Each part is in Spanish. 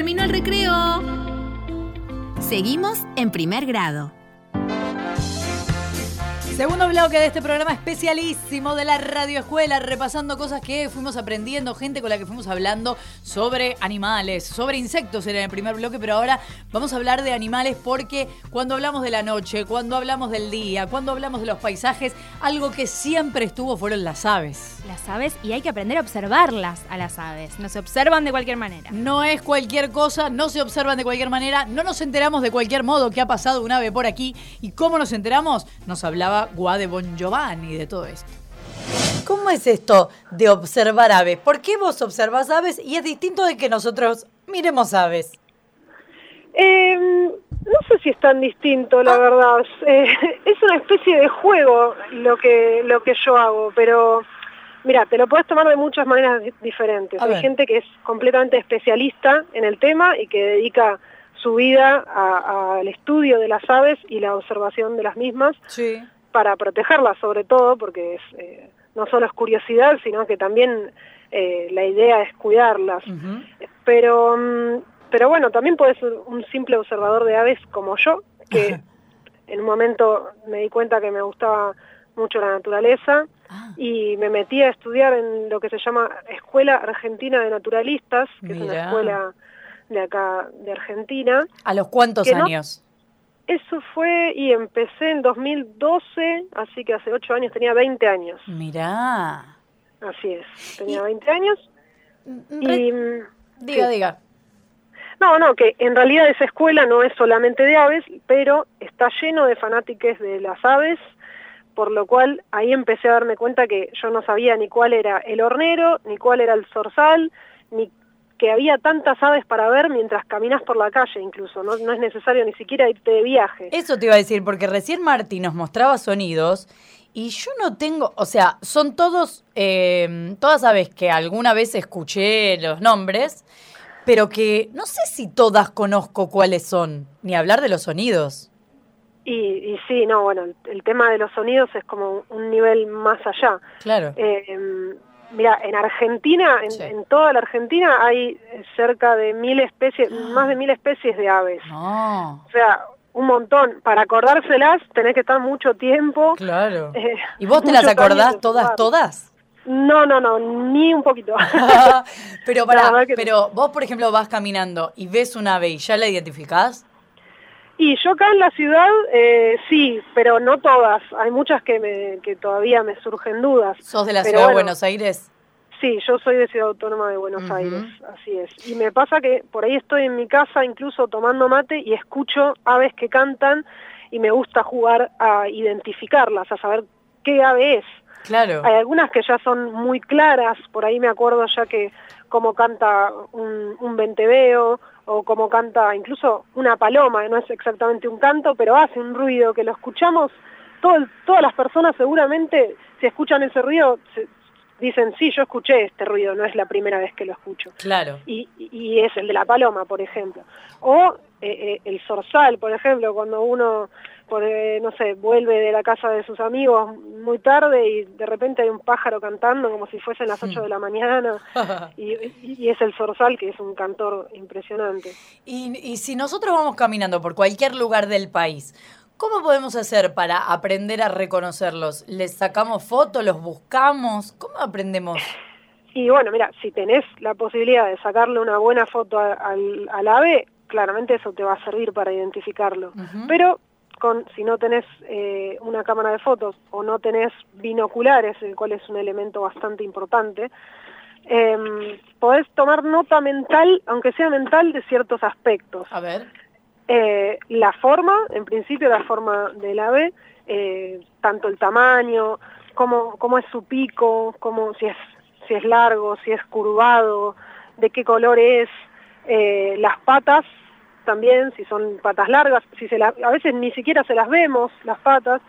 terminó el recreo. Seguimos en primer grado. Segundo bloque de este programa especialísimo de la radioescuela, repasando cosas que fuimos aprendiendo, gente con la que fuimos hablando sobre animales, sobre insectos era en el primer bloque, pero ahora vamos a hablar de animales porque cuando hablamos de la noche, cuando hablamos del día, cuando hablamos de los paisajes, algo que siempre estuvo fueron las aves. Las aves, y hay que aprender a observarlas a las aves, no se observan de cualquier manera. No es cualquier cosa, no se observan de cualquier manera, no nos enteramos de cualquier modo que ha pasado un ave por aquí. ¿Y cómo nos enteramos? Nos hablaba Guade Bongiovanni de todo esto. ¿Cómo es esto de observar aves? ¿Por qué vos observás aves y es distinto de que nosotros miremos aves? No sé si es tan distinto, la verdad. Es una especie de juego lo que yo hago, pero mira, te lo podés tomar de muchas maneras diferentes. Hay gente que es completamente especialista en el tema y que dedica su vida al estudio de las aves y la observación de las mismas. Sí. Para protegerlas sobre todo, porque no solo es curiosidad, sino que también la idea es cuidarlas. Uh-huh. Pero bueno, también puedes ser un simple observador de aves como yo, que en un momento me di cuenta que me gustaba mucho la naturaleza y me metí a estudiar en lo que se llama Escuela Argentina de Naturalistas, que es una escuela de acá, de Argentina. ¿A los cuántos años? Eso fue, y empecé en 2012, así que hace 8 años, tenía 20 años. Mirá. Así es, tenía 20 años. Y Diga. No, que en realidad esa escuela no es solamente de aves, pero está lleno de fanáticos de las aves, por lo cual ahí empecé a darme cuenta que yo no sabía ni cuál era el hornero, ni cuál era el zorzal, ni que había tantas aves para ver mientras caminas por la calle incluso, no es necesario ni siquiera irte de viaje. Eso te iba a decir, porque recién Marti nos mostraba sonidos y yo no tengo, o sea, son todas aves que alguna vez escuché los nombres, pero que no sé si todas conozco cuáles son, ni hablar de los sonidos. Y sí, no, bueno, el tema de los sonidos es como un nivel más allá. Claro. Mira, en Argentina, en toda la Argentina hay cerca de 1000 especies, más de 1000 especies de aves. No. O sea, un montón. Para acordárselas tenés que estar mucho tiempo. Claro. ¿Y vos te las acordás todas? No, ni un poquito. Pero vos, por ejemplo, vas caminando y ves un ave y ya la identificás. Y yo acá en la ciudad, sí, pero no todas. Hay muchas que todavía me surgen dudas. ¿Sos de la ciudad de Buenos Aires? Sí, yo soy de Ciudad Autónoma de Buenos Aires, así es. Y me pasa que por ahí estoy en mi casa incluso tomando mate y escucho aves que cantan y me gusta jugar a identificarlas, a saber qué ave es. Claro. Hay algunas que ya son muy claras, por ahí me acuerdo ya que cómo canta un venteveo o cómo canta incluso una paloma, no es exactamente un canto, pero hace un ruido que lo escuchamos, todas las personas seguramente, si escuchan ese ruido, dicen, sí, yo escuché este ruido, no es la primera vez que lo escucho. Claro. Y es el de la paloma, por ejemplo. O el zorzal, por ejemplo, cuando uno, no sé, vuelve de la casa de sus amigos muy tarde y de repente hay un pájaro cantando como si fuesen las 8 de la mañana y es el zorzal, que es un cantor impresionante. Y si nosotros vamos caminando por cualquier lugar del país, ¿cómo podemos hacer para aprender a reconocerlos? ¿Les sacamos fotos, los buscamos? ¿Cómo aprendemos? Y bueno, mira, si tenés la posibilidad de sacarle una buena foto al ave, claramente eso te va a servir para identificarlo. Pero si no tenés una cámara de fotos o no tenés binoculares, el cual es un elemento bastante importante, podés tomar nota mental, aunque sea mental, de ciertos aspectos. A ver. La forma, en principio la forma del ave, tanto el tamaño, cómo es su pico, si es largo, si es curvado, de qué color es, las patas también, si son patas largas, a veces ni siquiera se las vemos, las patas.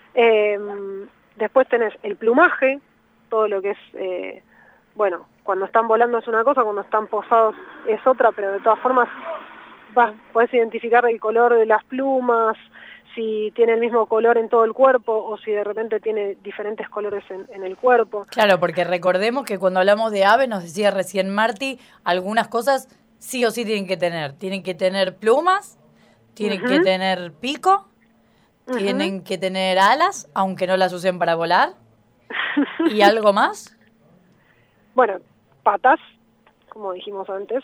Después tenés el plumaje, todo lo que es, cuando están volando es una cosa, cuando están posados es otra, pero de todas formas podés identificar el color de las plumas, si tiene el mismo color en todo el cuerpo o si de repente tiene diferentes colores en el cuerpo. Claro, porque recordemos que cuando hablamos de aves, nos decía recién Marti, algunas cosas sí o sí tienen que tener? ¿Tienen que tener plumas? ¿Tienen que tener pico? ¿Tienen que tener alas, aunque no las usen para volar? ¿Y algo más? Bueno, patas, como dijimos antes.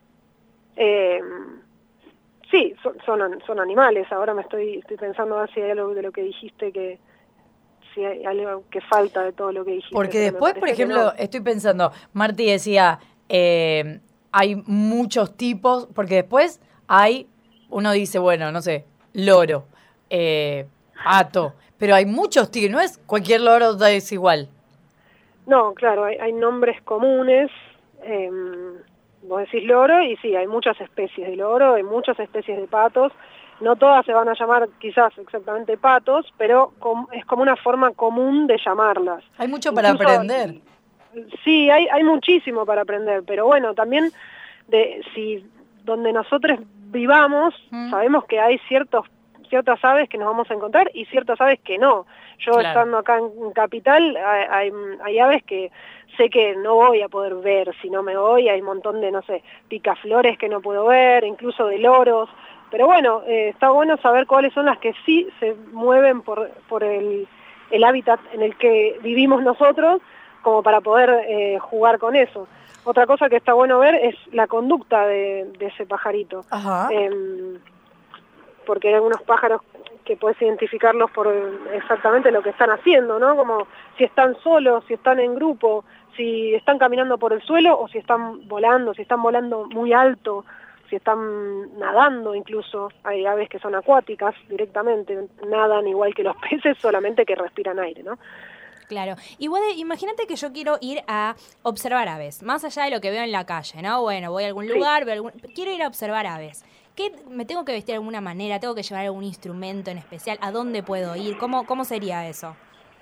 Sí, son animales. Ahora estoy pensando a ver si hay algo de lo que dijiste si hay algo que falta de todo lo que dijiste. Porque después, por ejemplo, estoy pensando, Marti decía, hay muchos tipos, porque después uno dice, bueno, no sé, loro, pato, pero hay muchos tipos, no es cualquier loro es igual. No, claro, hay nombres comunes. Vos decís loro y sí, hay muchas especies de loro, hay muchas especies de patos. No todas se van a llamar quizás exactamente patos, pero es como una forma común de llamarlas. Hay mucho para aprender. Sí, hay muchísimo para aprender, pero bueno, también donde nosotros vivamos, sabemos que hay ciertas aves que nos vamos a encontrar y ciertas aves que no. Yo estando acá en Capital, hay aves que sé que no voy a poder ver si no me voy, hay un montón de, no sé, picaflores que no puedo ver, incluso de loros. Pero bueno, está bueno saber cuáles son las que sí se mueven por el hábitat en el que vivimos nosotros, como para poder jugar con eso. Otra cosa que está bueno ver es la conducta de ese pajarito. Ajá. Porque hay algunos pájaros que puedes identificarlos por exactamente lo que están haciendo, ¿no? Como si están solos, si están en grupo, si están caminando por el suelo o si están volando muy alto, si están nadando incluso. Hay aves que son acuáticas directamente, nadan igual que los peces, solamente que respiran aire, ¿no? Claro. Y imagínate que yo quiero ir a observar aves, más allá de lo que veo en la calle, ¿no? Bueno, voy a algún lugar, quiero ir a observar aves. ¿Me tengo que vestir de alguna manera? ¿Tengo que llevar algún instrumento en especial? ¿A dónde puedo ir? ¿Cómo sería eso?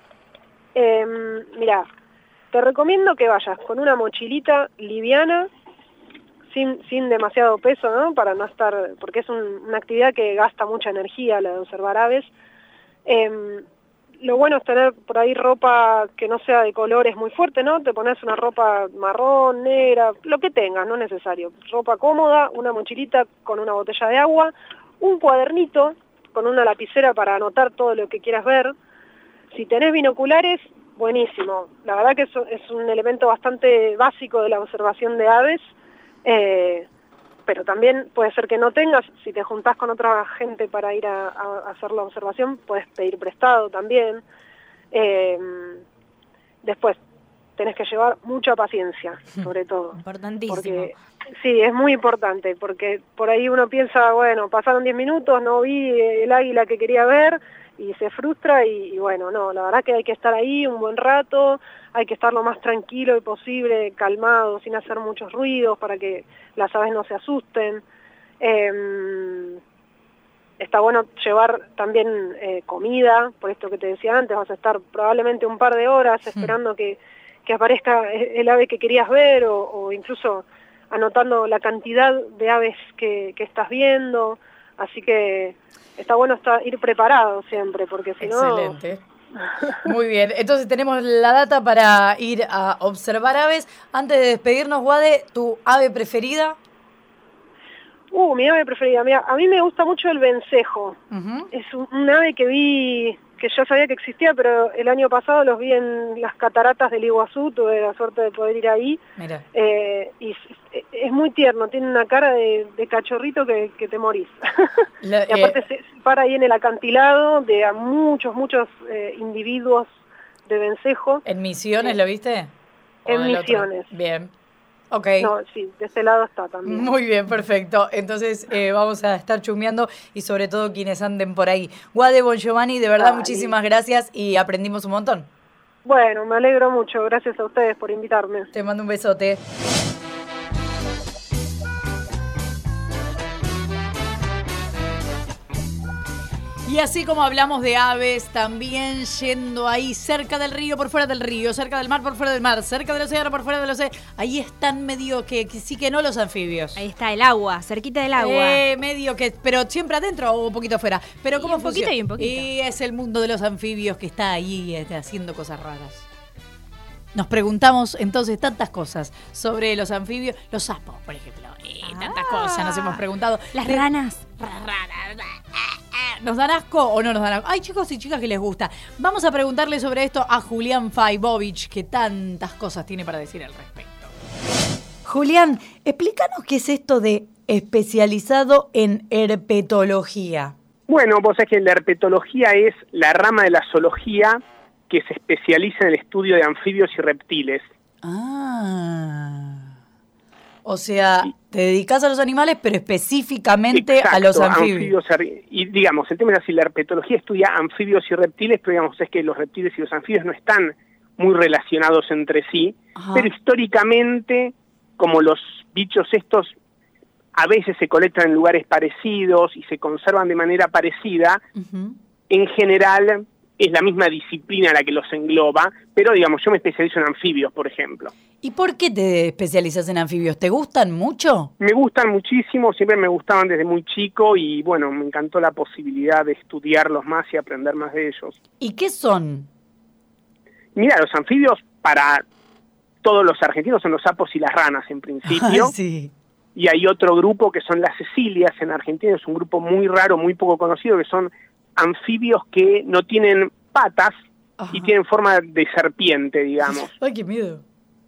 Mirá, te recomiendo que vayas con una mochilita liviana, sin demasiado peso, ¿no? Para no estar, porque es una actividad que gasta mucha energía, la de observar aves. Lo bueno es tener por ahí ropa que no sea de colores muy fuertes, ¿no? Te pones una ropa marrón, negra, lo que tengas, no es necesario. Ropa cómoda, una mochilita con una botella de agua, un cuadernito con una lapicera para anotar todo lo que quieras ver. Si tenés binoculares, buenísimo. La verdad que es un elemento bastante básico de la observación de aves, pero también puede ser que no tengas. Si te juntás con otra gente para ir a hacer la observación, puedes pedir prestado también. Después, tenés que llevar mucha paciencia, sobre todo. Importantísimo. Porque, sí, es muy importante, porque por ahí uno piensa, bueno, pasaron 10 minutos, no vi el águila que quería ver, y se frustra y bueno, no, la verdad que hay que estar ahí un buen rato, hay que estar lo más tranquilo posible, calmado, sin hacer muchos ruidos para que las aves no se asusten. Está bueno llevar también comida, por esto que te decía antes, vas a estar probablemente un par de horas esperando que aparezca el ave que querías ver o incluso anotando la cantidad de aves que estás viendo, así que está bueno ir preparado siempre, porque si no... Excelente. Muy bien, entonces tenemos la data para ir a observar aves. Antes de despedirnos, Guade, ¿tu ave preferida? Mi ave preferida, mira, a mí me gusta mucho el vencejo. Es un ave que ya sabía que existía, pero el año pasado los vi en las cataratas del Iguazú, tuve la suerte de poder ir ahí. Mira. Y es muy tierno, tiene una cara de cachorrito que te morís. Y aparte se para ahí en el acantilado de a muchos individuos de vencejo. ¿En Misiones lo viste? En Misiones. Bien. Ok. No, sí, de ese lado está también. Muy bien, perfecto. Entonces vamos a estar chusmeando y sobre todo quienes anden por ahí. Guade Bongiovanni, de verdad, muchísimas gracias y aprendimos un montón. Bueno, me alegro mucho. Gracias a ustedes por invitarme. Te mando un besote. Y así como hablamos de aves, también yendo ahí cerca del río, por fuera del río, cerca del mar, por fuera del mar, cerca del océano, por fuera del océano, ahí están medio que sí que no los anfibios. Ahí está el agua, cerquita del agua. Medio que, pero siempre adentro o un poquito afuera. Pero ¿cómo funciona? Un poquito y un poquito. Y es el mundo de los anfibios que está ahí haciendo cosas raras. Nos preguntamos entonces tantas cosas sobre los anfibios, los sapos, por ejemplo. Tantas cosas nos hemos preguntado. Las ranas. ¿Nos dan asco o no nos dan asco? Hay chicos y chicas que les gusta. Vamos a preguntarle sobre esto a Julián Faibovich, que tantas cosas tiene para decir al respecto. Julián, explícanos qué es esto de especializado en herpetología. Bueno, vos sabés que la herpetología es la rama de la zoología que se especializa en el estudio de anfibios y reptiles. O sea, te dedicas a los animales, pero específicamente Exacto, a los anfibios. Y digamos, el tema es así, la herpetología estudia anfibios y reptiles, pero digamos, es que los reptiles y los anfibios no están muy relacionados entre sí, pero históricamente, como los bichos estos a veces se colectan en lugares parecidos y se conservan de manera parecida, en general es la misma disciplina la que los engloba, pero digamos, yo me especializo en anfibios, por ejemplo. ¿Y por qué te especializas en anfibios? ¿Te gustan mucho? Me gustan muchísimo, siempre me gustaban desde muy chico y bueno, me encantó la posibilidad de estudiarlos más y aprender más de ellos. ¿Y qué son? Mira, los anfibios para todos los argentinos son los sapos y las ranas en principio. Sí. Y hay otro grupo que son las cecilias en Argentina, es un grupo muy raro, muy poco conocido, que son anfibios que no tienen patas y tienen forma de serpiente, digamos. Ay, qué miedo.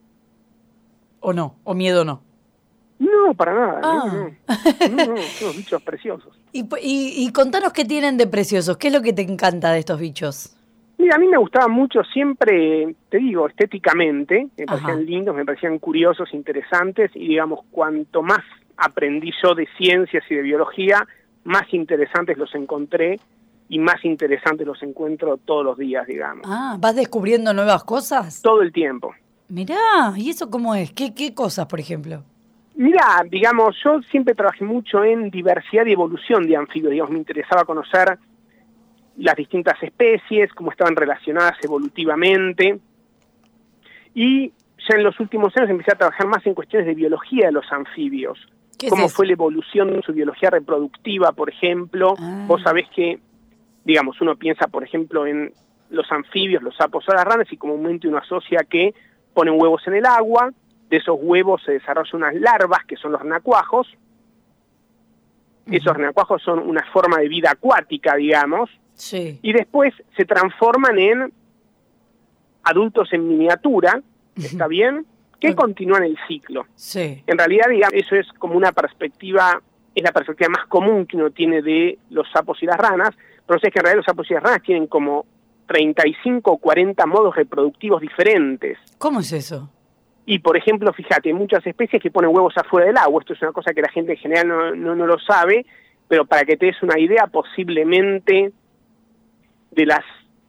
¿O no? ¿O miedo no? No, para nada. No, son unos bichos preciosos. Y contanos qué tienen de preciosos. ¿Qué es lo que te encanta de estos bichos? Mira, a mí me gustaban mucho siempre, te digo, estéticamente, me parecían lindos, me parecían curiosos, interesantes, y digamos, cuanto más aprendí yo de ciencias y de biología, más interesantes los encontré, y más interesantes los encuentro todos los días, digamos. ¿Vas descubriendo nuevas cosas? Todo el tiempo. Mirá, ¿y eso cómo es? ¿Qué cosas, por ejemplo? Mira, digamos, yo siempre trabajé mucho en diversidad y evolución de anfibios, digamos, me interesaba conocer las distintas especies, cómo estaban relacionadas evolutivamente, y ya en los últimos años empecé a trabajar más en cuestiones de biología de los anfibios, cómo fue la evolución de su biología reproductiva, por ejemplo. Vos sabés que, digamos, uno piensa, por ejemplo, en los anfibios, los sapos o las ranas, y comúnmente uno asocia que ponen huevos en el agua, de esos huevos se desarrollan unas larvas, que son los renacuajos. Esos renacuajos son una forma de vida acuática, digamos, y después se transforman en adultos en miniatura, ¿está bien?, que continúan el ciclo. En realidad, digamos, eso es como una perspectiva, es la perspectiva más común que uno tiene de los sapos y las ranas, pero es que en realidad los sapos y las ranas tienen como 35 o 40 modos reproductivos diferentes. ¿Cómo es eso? Y, por ejemplo, fíjate, hay muchas especies que ponen huevos afuera del agua. Esto es una cosa que la gente en general no lo sabe, pero para que te des una idea, posiblemente de las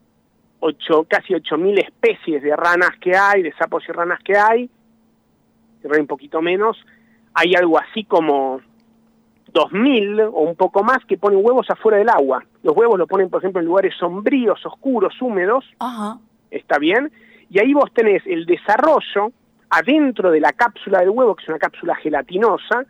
casi 8.000 especies de ranas que hay, de sapos y ranas que hay un poquito menos, hay algo así como 2.000 o un poco más que ponen huevos afuera del agua. Los huevos los ponen, por ejemplo, en lugares sombríos, oscuros, húmedos. ¿Está bien? Y ahí vos tenés el desarrollo adentro de la cápsula del huevo, que es una cápsula gelatinosa,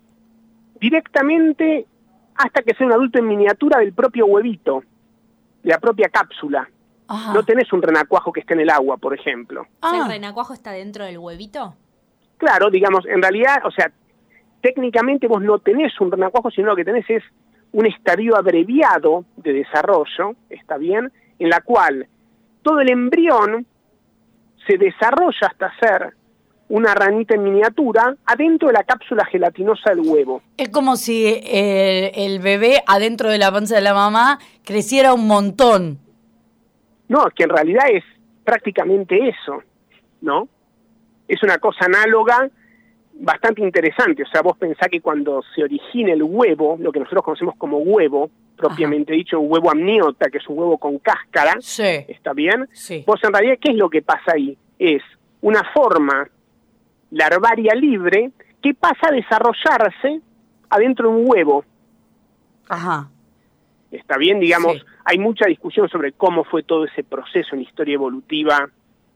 directamente hasta que sea un adulto en miniatura del propio huevito, de la propia cápsula. No tenés un renacuajo que esté en el agua, por ejemplo. ¿El renacuajo está dentro del huevito? Claro, digamos, en realidad, o sea, técnicamente vos no tenés un renacuajo, sino lo que tenés es un estadio abreviado de desarrollo, ¿está bien?, en la cual todo el embrión se desarrolla hasta ser una ranita en miniatura adentro de la cápsula gelatinosa del huevo. Es como si el bebé adentro de la panza de la mamá creciera un montón. No, es que en realidad es prácticamente eso, ¿no? Es una cosa análoga bastante interesante. O sea, vos pensás que cuando se origina el huevo, lo que nosotros conocemos como huevo, propiamente dicho, un huevo amniota, que es un huevo con cáscara, ¿está bien? Vos en realidad, ¿qué es lo que pasa ahí? Es una forma larvaria libre que pasa a desarrollarse adentro de un huevo. ¿Está bien? Digamos, hay mucha discusión sobre cómo fue todo ese proceso en la historia evolutiva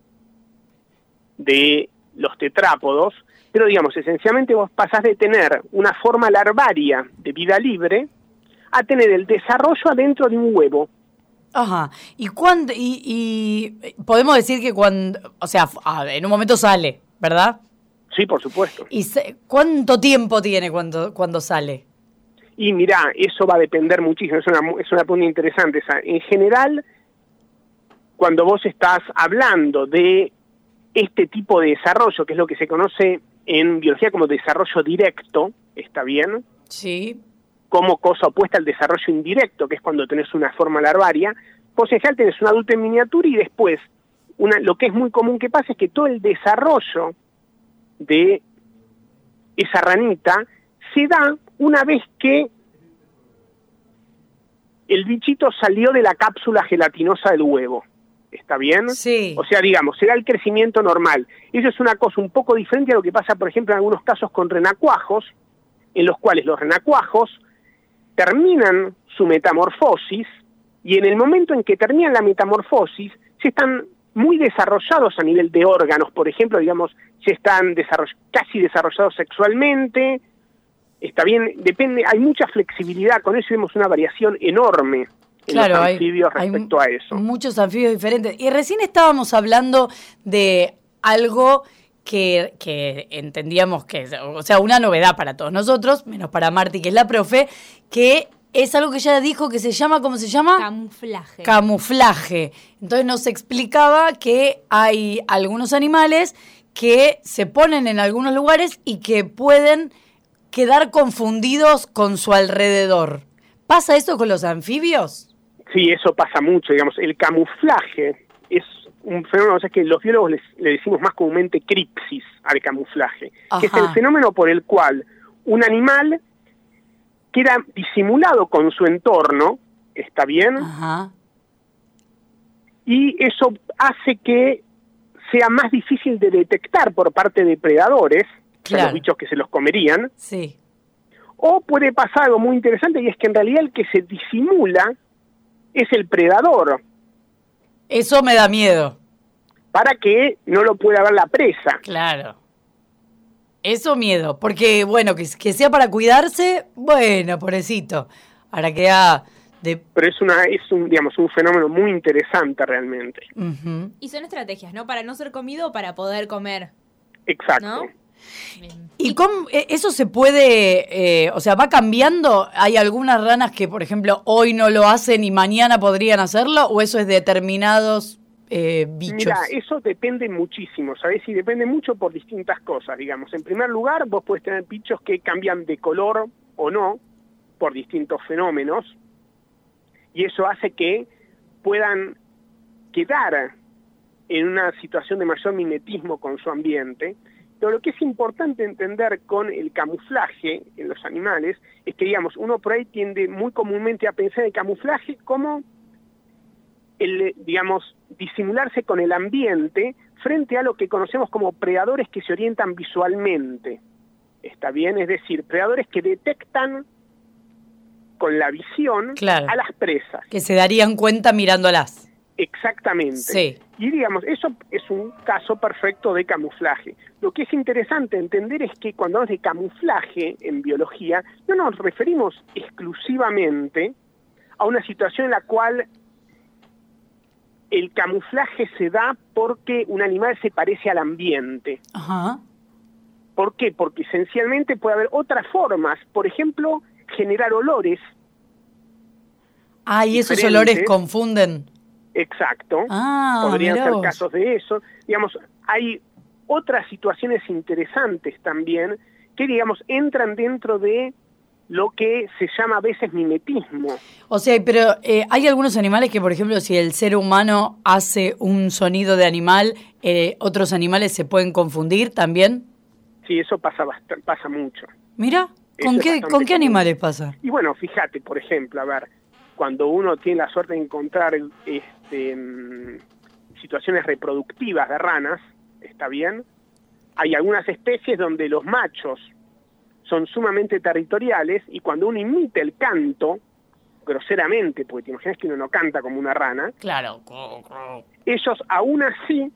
de los tetrápodos, pero digamos, esencialmente vos pasás de tener una forma larvaria de vida libre a tener el desarrollo adentro de un huevo. ¿Y cuándo? Y podemos decir que cuando, o sea, en un momento sale, ¿verdad? Sí, por supuesto. ¿Y cuánto tiempo tiene cuando sale? Y mirá, eso va a depender muchísimo, es una pregunta interesante esa. En general, cuando vos estás hablando de este tipo de desarrollo, que es lo que se conoce en biología como desarrollo directo, ¿está bien? Sí. Como cosa opuesta al desarrollo indirecto, que es cuando tenés una forma larvaria, vos en general tenés un adulto en miniatura y después, lo que es muy común que pasa es que todo el desarrollo de esa ranita se da una vez que el bichito salió de la cápsula gelatinosa del huevo. ¿Está bien? Sí. O sea, digamos, será el crecimiento normal. Eso es una cosa un poco diferente a lo que pasa, por ejemplo, en algunos casos con renacuajos, en los cuales los renacuajos terminan su metamorfosis y en el momento en que terminan la metamorfosis, se están muy desarrollados a nivel de órganos, por ejemplo, digamos, se están casi desarrollados sexualmente. Está bien, depende, hay mucha flexibilidad, con eso vemos una variación enorme en los anfibios respecto a eso. Muchos anfibios diferentes. Y recién estábamos hablando de algo que entendíamos que, o sea, una novedad para todos nosotros, menos para Marti, que es la profe, que es algo que ella dijo que se llama, ¿cómo se llama? Camuflaje. Camuflaje. Entonces nos explicaba que hay algunos animales que se ponen en algunos lugares y que pueden quedar confundidos con su alrededor. ¿Pasa eso con los anfibios? Sí, eso pasa mucho, digamos. El camuflaje es un fenómeno, o sea, que los biólogos le decimos más comúnmente cripsis al camuflaje, que es el fenómeno por el cual un animal queda disimulado con su entorno, ¿está bien? Ajá. Y eso hace que sea más difícil de detectar por parte de depredadores, claro, o sea, los bichos que se los comerían. Sí. O puede pasar algo muy interesante, y es que en realidad el que se disimula es el predador. Eso me da miedo. Para que no lo pueda ver la presa. Claro. Eso miedo, porque bueno, que sea para cuidarse, bueno, pobrecito. Ahora queda Pero es un fenómeno muy interesante realmente. Uh-huh. Y son estrategias, ¿no? Para no ser comido o para poder comer. Exacto. ¿No? ¿Y cómo eso se puede, o sea, va cambiando? ¿Hay algunas ranas que, por ejemplo, hoy no lo hacen y mañana podrían hacerlo? ¿O eso es de determinados bichos? Mira, eso depende muchísimo, ¿sabes? Y depende mucho por distintas cosas, digamos. En primer lugar, vos podés tener bichos que cambian de color o no por distintos fenómenos, y eso hace que puedan quedar en una situación de mayor mimetismo con su ambiente. Pero lo que es importante entender con el camuflaje en los animales es que, digamos, uno por ahí tiende muy comúnmente a pensar el camuflaje como digamos, disimularse con el ambiente frente a lo que conocemos como predadores que se orientan visualmente. ¿Está bien? Es decir, predadores que detectan con la visión, claro, a las presas. Que se darían cuenta mirándolas. Exactamente. Sí. Y digamos, eso es un caso perfecto de camuflaje. Lo que es interesante entender es que cuando hablamos de camuflaje en biología, no nos referimos exclusivamente a una situación en la cual el camuflaje se da porque un animal se parece al ambiente. Ajá. ¿Por qué? Porque esencialmente puede haber otras formas, por ejemplo, generar olores. Ah, y esos olores confunden. Exacto. Ah, podrían ser vos. casos de eso. Digamos, hay otras situaciones interesantes también que, digamos, entran dentro de lo que se llama a veces mimetismo. O sea, pero hay algunos animales que, por ejemplo, si el ser humano hace un sonido de animal, otros animales se pueden confundir también. Sí, eso pasa mucho. Mira, ¿con qué animales pasa? Y bueno, fíjate, por ejemplo, a ver, cuando uno tiene la suerte de encontrar situaciones reproductivas de ranas, ¿está bien? Hay algunas especies donde los machos son sumamente territoriales y cuando uno imita el canto, groseramente, porque te imaginas que uno no canta como una rana, claro, ellos aún así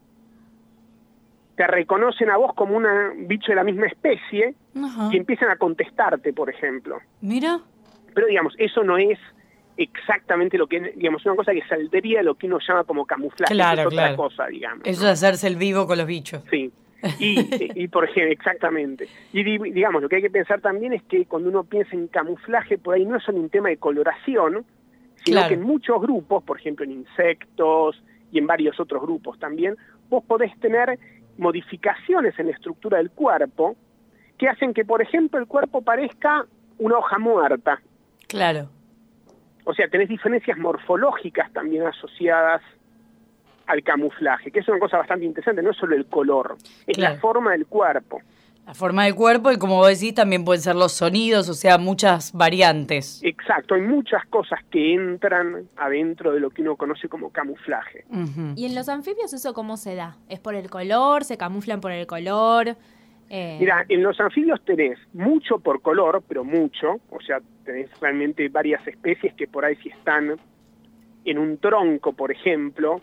te reconocen a vos como un bicho de la misma especie. Ajá. Y empiezan a contestarte, por ejemplo. Mira. Pero digamos, eso no es exactamente lo que, digamos, una cosa que saldría de lo que uno llama como camuflaje. Claro, es otra claro. cosa, digamos. Eso, ¿no?, es hacerse el vivo con los bichos. Sí. Y por ejemplo, exactamente. Y digamos, lo que hay que pensar también es que cuando uno piensa en camuflaje, por ahí no es solo un tema de coloración, sino Claro. que en muchos grupos, por ejemplo en insectos y en varios otros grupos también, vos podés tener modificaciones en la estructura del cuerpo que hacen que, por ejemplo, el cuerpo parezca una hoja muerta. Claro. O sea, tenés diferencias morfológicas también asociadas al camuflaje, que es una cosa bastante interesante, no es solo el color, es Claro. la forma del cuerpo. La forma del cuerpo y, como vos decís, también pueden ser los sonidos, o sea, muchas variantes. Exacto, hay muchas cosas que entran adentro de lo que uno conoce como camuflaje. Ujú. ¿Y en los anfibios eso cómo se da? ¿Es por el color? ¿Se camuflan por el color? Mira, en los anfibios tenés mucho por color, pero mucho, o sea, tenés realmente varias especies que por ahí si están en un tronco, por ejemplo,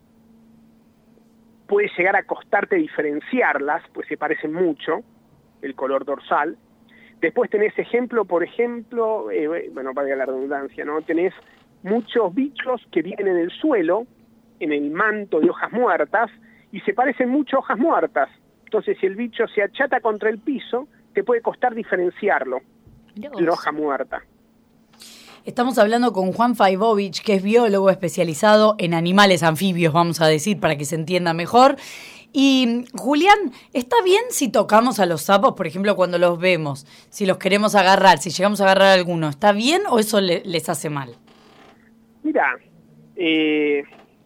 puede llegar a costarte diferenciarlas, pues se parecen mucho, el color dorsal. Después tenés ejemplo, por ejemplo, bueno, valga la redundancia, ¿no? Tenés muchos bichos que viven en el suelo, en el manto de hojas muertas, y se parecen mucho a hojas muertas. Entonces, si el bicho se achata contra el piso, te puede costar diferenciarlo de una hoja muerta. Estamos hablando con Juan Faibovich, que es biólogo especializado en animales anfibios, vamos a decir, para que se entienda mejor. Y, Julián, ¿está bien si tocamos a los sapos, por ejemplo, cuando los vemos? Si los queremos agarrar, si llegamos a agarrar a alguno, ¿está bien o eso les hace mal? Mira, ¿qué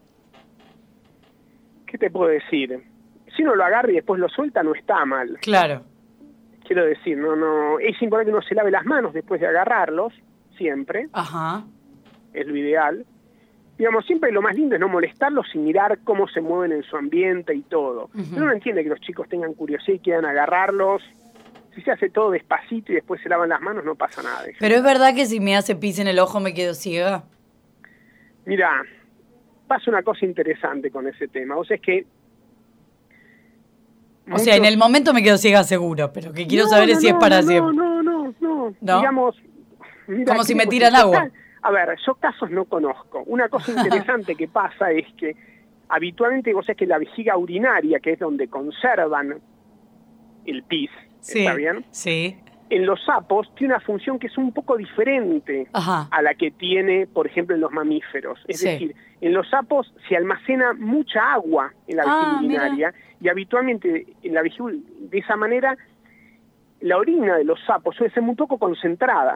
te puedo decir? Si uno lo agarra y después lo suelta, no está mal. Claro. Quiero decir, no, es importante que uno se lave las manos después de agarrarlos, siempre, Ajá. es lo ideal. Digamos, siempre lo más lindo es no molestarlos y mirar cómo se mueven en su ambiente y todo. Ujú. Uno entiende que los chicos tengan curiosidad y quieran agarrarlos. Si se hace todo despacito y después se lavan las manos, no pasa nada. Pero es verdad que si me hace pis en el ojo me quedo ciega. Mira, pasa una cosa interesante con ese tema. O sea, es que... O sea, en el momento me quedo ciega seguro, pero que quiero saber si es para siempre. No. ¿No? Digamos, mira, Como si me digamos, tiran agua. A ver, yo casos no conozco. Una cosa interesante que pasa es que habitualmente, vos sabés que la vejiga urinaria, que es donde conservan el pis, Sí, ¿está bien? sí. En los sapos tiene una función que es un poco diferente Ajá. a la que tiene, por ejemplo, en los mamíferos. Es Sí. decir, en los sapos se almacena mucha agua en la vejiga urinaria y habitualmente en la vejiga, de esa manera, la orina de los sapos suele ser muy poco concentrada.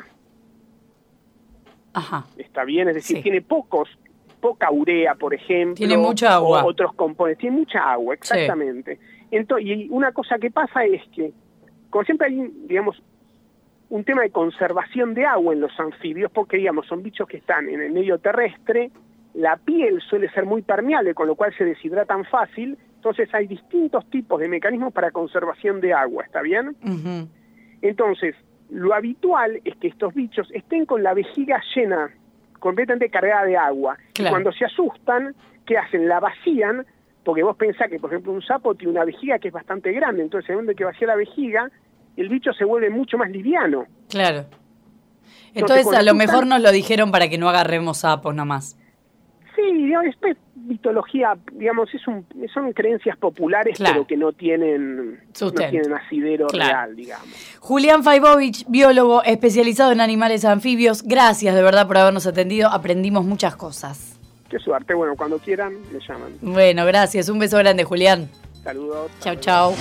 Ajá. ¿Está bien? Es decir, Sí. tiene poca urea, por ejemplo. Tiene mucha agua. O otros componentes. Tiene mucha agua, exactamente. Entonces, y una cosa que pasa es que, como siempre hay, digamos, un tema de conservación de agua en los anfibios, porque, digamos, son bichos que están en el medio terrestre, la piel suele ser muy permeable, con lo cual se deshidratan fácil, entonces hay distintos tipos de mecanismos para conservación de agua, ¿está bien? Ujú. Entonces, lo habitual es que estos bichos estén con la vejiga llena, completamente cargada de agua. Claro. Y cuando se asustan, ¿qué hacen? La vacían, porque vos pensás que, por ejemplo, un sapo tiene una vejiga que es bastante grande, entonces en donde que vacía la vejiga, el bicho se vuelve mucho más liviano. Claro. Entonces, cuando a lo asustan- mejor nos lo dijeron para que no agarremos sapos nomás. Sí, digamos, es mitología, digamos, son creencias populares, Claro. pero que no tienen Sustento. asidero Claro. real, digamos. Julián Faibovich, biólogo especializado en animales anfibios. Gracias de verdad por habernos atendido. Aprendimos muchas cosas. Qué suerte. Bueno, cuando quieran, me llaman. Bueno, gracias. Un beso grande, Julián. Saludos. Chau, chau.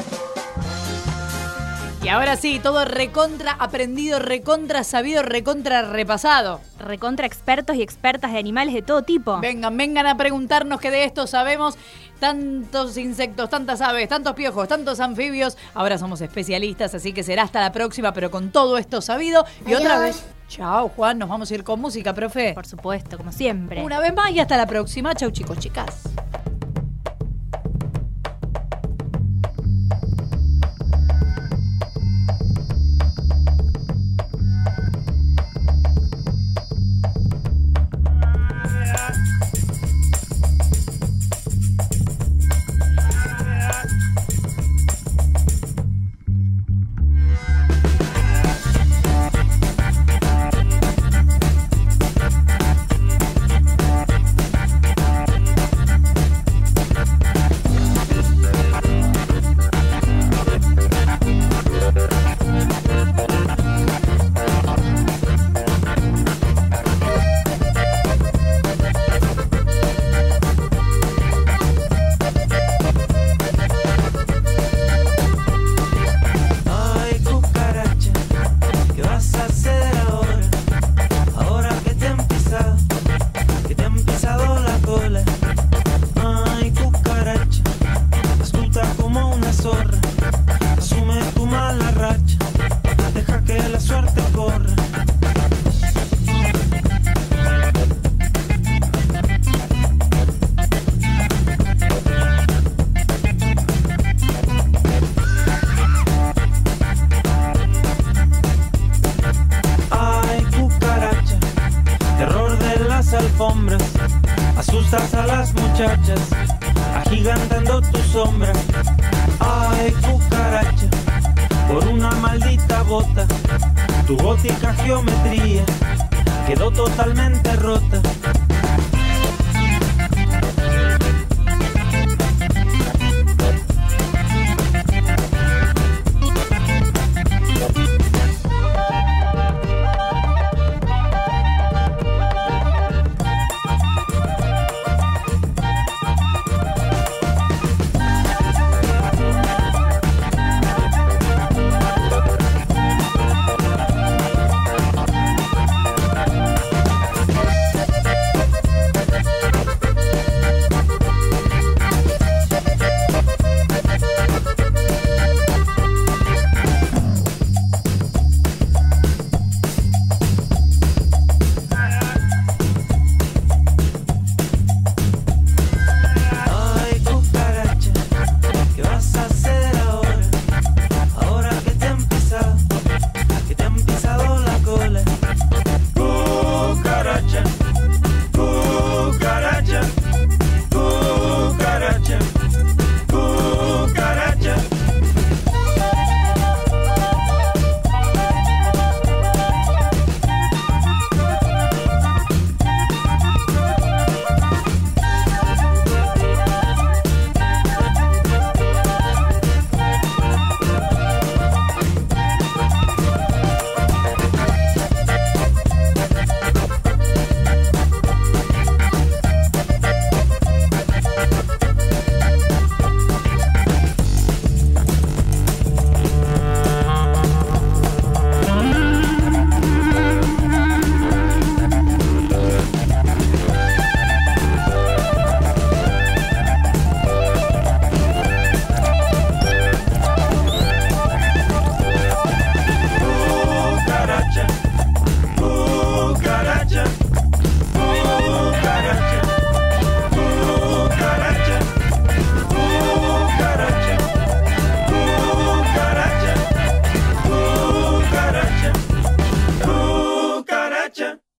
Y ahora sí, todo recontra aprendido, recontra sabido, recontra repasado. Recontra expertos y expertas de animales de todo tipo. Vengan a preguntarnos que de esto sabemos. Tantos insectos, tantas aves, tantos piojos, tantos anfibios. Ahora somos especialistas, así que será hasta la próxima, pero con todo esto sabido. Y otra vez, chao Juan, nos vamos a ir con música, profe. Por supuesto, como siempre. Una vez más y hasta la próxima. Chau chicos, chicas. muchachas agigantando tu sombra. Ay, cucaracha, por una maldita bota, tu gótica geometría quedó totalmente rota.